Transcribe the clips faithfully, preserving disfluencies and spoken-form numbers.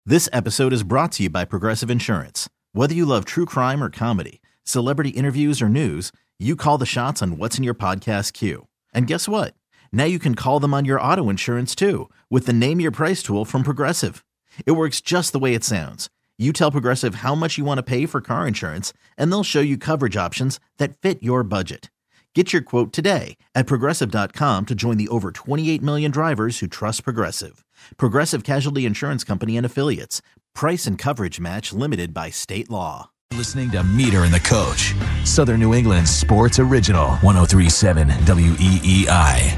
This episode is brought to you by Progressive Insurance. Whether you love true crime or comedy, celebrity interviews or news, you call the shots on what's in your podcast queue. And guess what? Now you can call them on your auto insurance too with the Name Your Price tool from Progressive. It works just the way it sounds. You tell Progressive how much you want to pay for car insurance, and they'll show you coverage options that fit your budget. Get your quote today at Progressive dot com to join the over twenty-eight million drivers who trust Progressive. Progressive Casualty Insurance Company and Affiliates. Price and coverage match limited by state law. Listening to Meter and the Coach, Southern New England's sports original, one oh three point seven W E E I.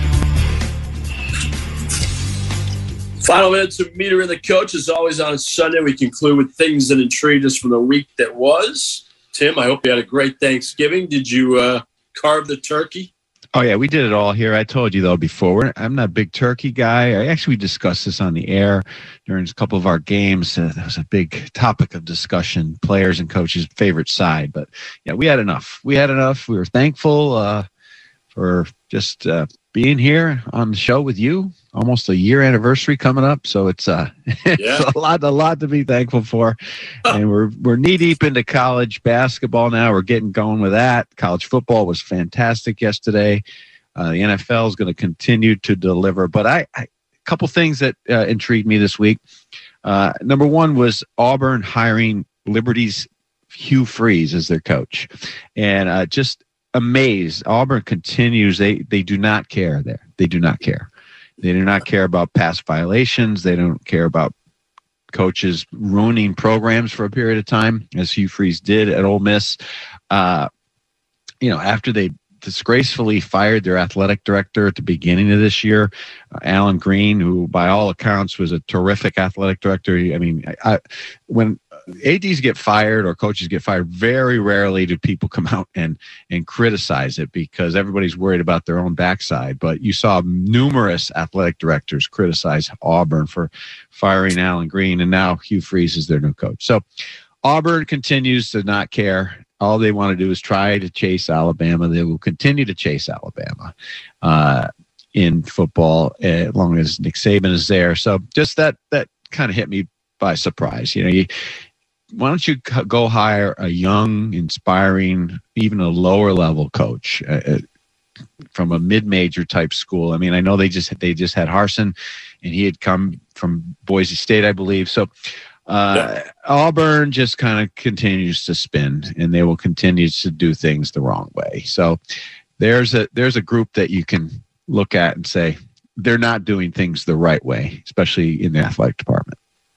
Final minutes of Meter and the Coach is always on Sunday. We conclude with things that intrigued us from the week that was. Tim, I hope you had a great Thanksgiving. Did you uh, carve the turkey? Oh, yeah, we did it all here. I told you, though, before. I'm not a big turkey guy. I actually discussed this on the air during a couple of our games. Uh, that was a big topic of discussion, players and coaches' favorite side. But, yeah, we had enough. We had enough. We were thankful uh, for just uh, being here on the show with you. Almost a year anniversary coming up, so it's, uh, it's Yeah. a lot, a lot to be thankful for. And we're we're knee deep into college basketball now. We're getting going with that. College football was fantastic yesterday. Uh, the N F L is going to continue to deliver. But I, I a couple things that uh, intrigued me this week. Uh, number one was Auburn hiring Liberty's Hugh Freeze as their coach, and uh, just amazed. Auburn continues. They they do not care there. They do not care. They do not care about past violations. They don't care about coaches ruining programs for a period of time, as Hugh Freeze did at Ole Miss. Uh, you know, after they disgracefully fired their athletic director at the beginning of this year, uh, Alan Green, who by all accounts was a terrific athletic director. I mean, I, I, when A Ds get fired or coaches get fired, very rarely do people come out and and criticize it because everybody's worried about their own backside. But you saw numerous athletic directors criticize Auburn for firing Alan Green, and now Hugh Freeze is their new coach. So Auburn continues to not care. All they want to do is try to chase Alabama. They will continue to chase Alabama uh, in football as long as Nick Saban is there. So just that that kind of hit me by surprise. You know, you, why don't you go hire a young, inspiring, even a lower level coach uh, from a mid-major type school? I mean, I know they just they just had Harsin, and he had come from Boise State, I believe. So uh, yeah. Auburn just kind of continues to spin, and they will continue to do things the wrong way. So there's a there's a group that you can look at and say they're not doing things the right way, especially in the athletic department.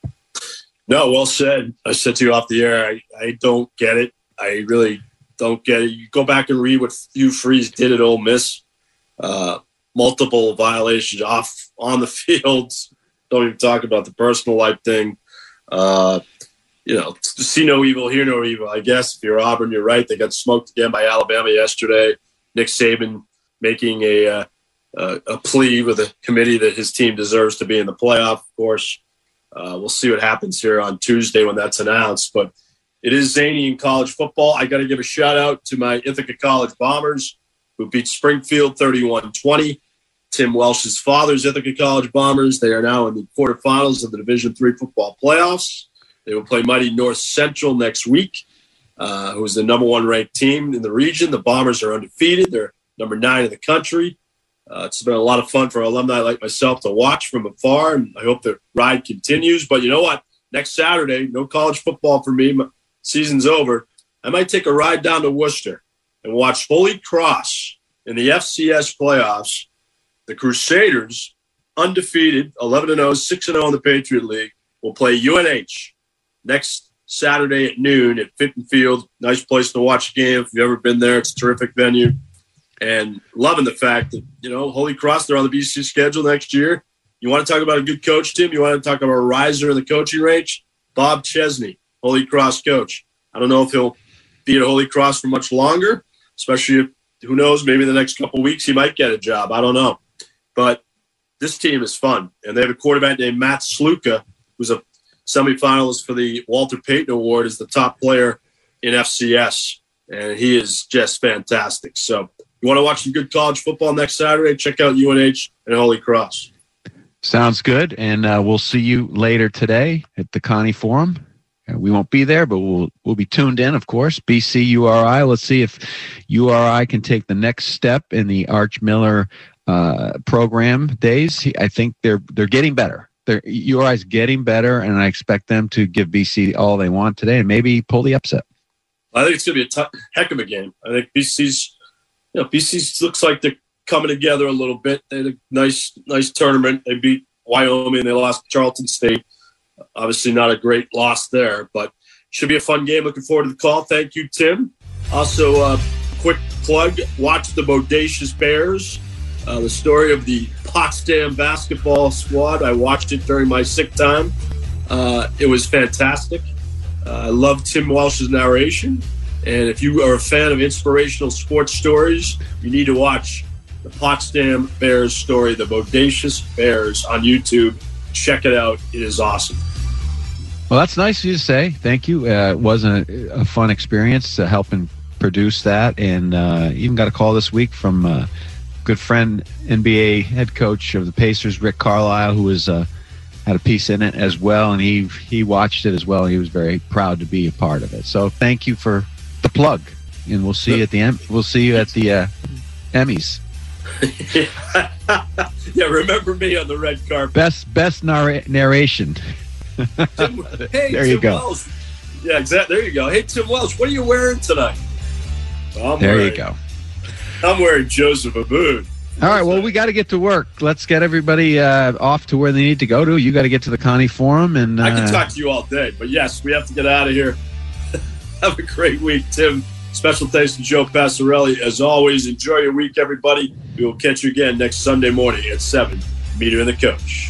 No, well said. I said to you off the air, I, I don't get it. I really don't get it. You go back and read what Hugh Freeze did at Ole Miss. Uh, multiple violations off on the fields. Don't even talk about the personal life thing. Uh, you know, see no evil, hear no evil. I guess if you're Auburn, you're right. They got smoked again by Alabama yesterday. Nick Saban making a, uh, uh, a plea with the committee that his team deserves to be in the playoff, of course. Uh, we'll see what happens here on Tuesday when that's announced. But it is zany in college football. I got to give a shout-out to my Ithaca College Bombers, who beat Springfield thirty-one twenty. Tim Welsh's father's Ithaca College Bombers. They are now in the quarterfinals of the Division three football playoffs. They will play mighty North Central next week, uh, who is the number one ranked team in the region. The Bombers are undefeated. They're number nine in the country. Uh, it's been a lot of fun for alumni like myself to watch from afar, and I hope the ride continues. But you know what? Next Saturday, no college football for me. My season's over. I might take a ride down to Worcester and watch Holy Cross in the F C S playoffs. The Crusaders, undefeated, eleven and oh, six and oh in the Patriot League, will play U N H next Saturday at noon at Fitton Field. Nice place to watch a game. If you've ever been there, it's a terrific venue. And loving the fact that, you know, Holy Cross, they're on the B C schedule next year. You want to talk about a good coach, Tim? You want to talk about a riser in the coaching range? Bob Chesney, Holy Cross coach. I don't know if he'll be at Holy Cross for much longer, especially if, who knows, maybe in the next couple of weeks he might get a job. I don't know. But this team is fun. And they have a quarterback named Matt Sluka, who's a semifinalist for the Walter Payton Award as the top player in F C S. And he is just fantastic. So you want to watch some good college football next Saturday, check out U N H and Holy Cross. Sounds good. And uh, we'll see you later today at the Connie Forum. Uh, we won't be there, but we'll we'll be tuned in, of course. B C U R I. Let's see if U R I can take the next step in the Arch Miller uh, program days. I think they're they're getting better. They're, U R I is getting better, and I expect them to give B C all they want today and maybe pull the upset. I think it's going to be a tough, heck of a game. I think B C's, you know, B C looks like they're coming together a little bit. They had a nice, nice tournament. They beat Wyoming. They lost to Charlton State. Obviously not a great loss there, but should be a fun game. Looking forward to the call. Thank you, Tim. Also, uh, quick plug, watch the Bodacious Bears, uh, the story of the Potsdam basketball squad. I watched it during my sick time. Uh, it was fantastic. Uh, I love Tim Welsh's narration. And if you are a fan of inspirational sports stories, you need to watch the Potsdam Bears story, the Bodacious Bears, on YouTube. Check it out. It is awesome. Well, that's nice of you to say. Thank you. Uh, it was a, a fun experience uh, helping produce that. And uh, even got a call this week from a good friend, N B A head coach of the Pacers, Rick Carlisle, who was uh, had a piece in it as well. And he, he watched it as well. He was very proud to be a part of it. So thank you for the plug. And we'll see you at the M- we'll see you at the uh, Emmys. Yeah, remember me on the red carpet. Best best narr- narration. Tim, hey, there Tim you go. Welsh. Yeah, exactly. There you go. Hey, Tim Welsh, what are you wearing tonight? Well, I'm there wearing, you go. I'm wearing Joseph Abood. All right, well, we got to get to work. Let's get everybody uh, off to where they need to go to. You got to get to the Connie Forum. And uh, I can talk to you all day, but yes, we have to get out of here. Have a great week, Tim. Special thanks to Joe Passarelli. As always, enjoy your week, everybody. We will catch you again next Sunday morning at seven. Meter and the Coach.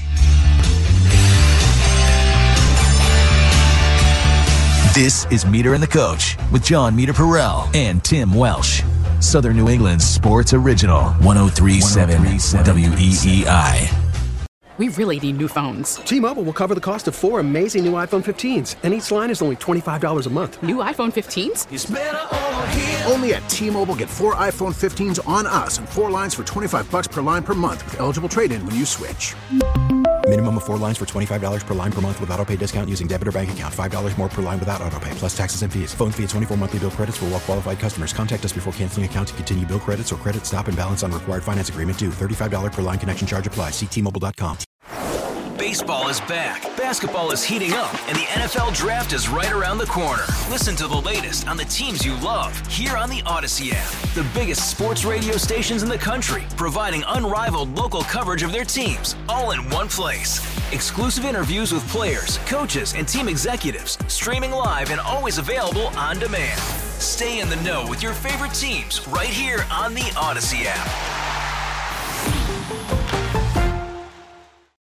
This is Meter and the Coach with John Meter Perrell and Tim Welsh. Southern New England's sports original, one oh three point seven W E E I. We really need new phones. T-Mobile will cover the cost of four amazing new iPhone fifteens, and each line is only twenty-five dollars a month. New iPhone fifteens? It's better over here. Only at T-Mobile, get four iPhone fifteens on us and four lines for twenty-five dollars per line per month with eligible trade-in when you switch. Minimum of four lines for twenty-five dollars per line per month with autopay discount using debit or bank account. five dollars more per line without autopay, plus taxes and fees. Phone fee at twenty-four monthly bill credits for well-qualified customers. Contact us before canceling account to continue bill credits or credit stop and balance on required finance agreement due. thirty-five dollars per line connection charge applies. See T Mobile dot com. Baseball is back, basketball is heating up, and the N F L Draft is right around the corner. Listen to the latest on the teams you love here on the Odyssey app. The biggest sports radio stations in the country, providing unrivaled local coverage of their teams, all in one place. Exclusive interviews with players, coaches, and team executives, streaming live and always available on demand. Stay in the know with your favorite teams right here on the Odyssey app.